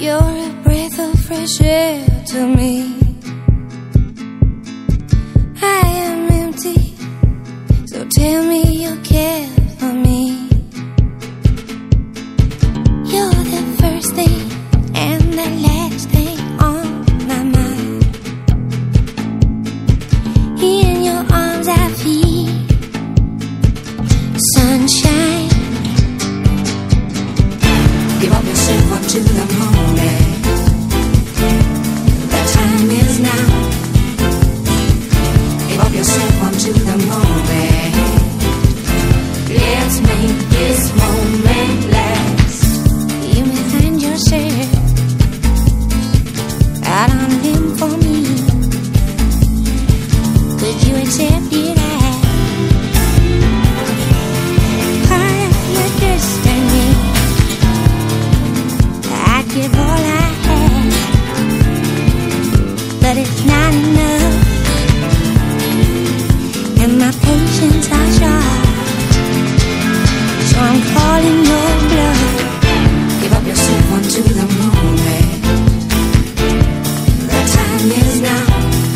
You're a breath of fresh air to me. I am empty, so tell me you care for me. You're the first thing and the last thing on my mind. In your arms I feel sunshine. Give up yourself up to the moment. The time is now. Give up yourself up to the moment. Let's make this moment last. You may find yourself out on a limb for me. Could you accept it as part of your destiny? I'd give all I have, but it's not enough, and my patience are short. So I'm calling your bluff. Give up yourself onto the moment. The time is now.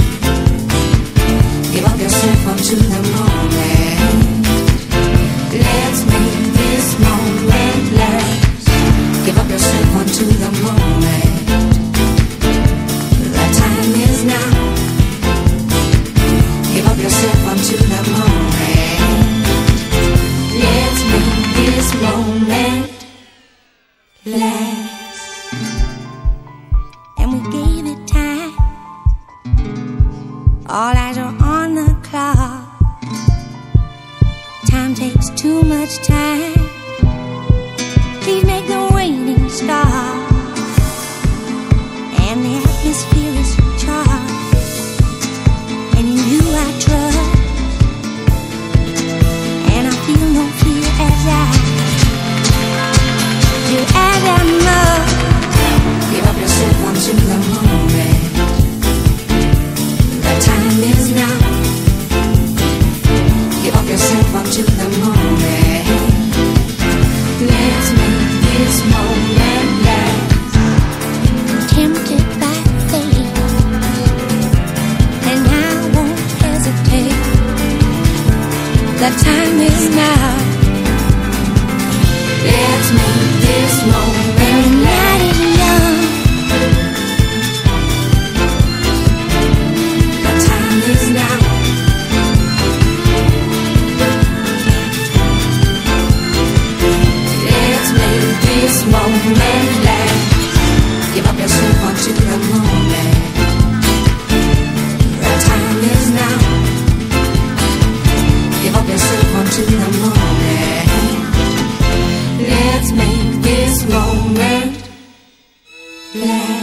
Give up yourself onto the moment. Let's make this moment last. Give up yourself onto the moment. The time is now. Give up yourself onto the moment. Let's make this moment last. And we gave it time. All eyes are on the clock. Time takes too much time. Please make the waiting stop. And the atmosphere is charged, and in you I trust. And I feel no fear as I do as I must. Give up yourself onto the moment. The time is now. Give up yourself onto the moment. Let's make this moment last. Tempted by fate, and I won't hesitate. The time is now. Let's make this moment The night last. is young. The time is now. Let's make this moment last. Give up yourself onto the moment. The time is now. Give up yourself onto the moment. Let's make this moment last.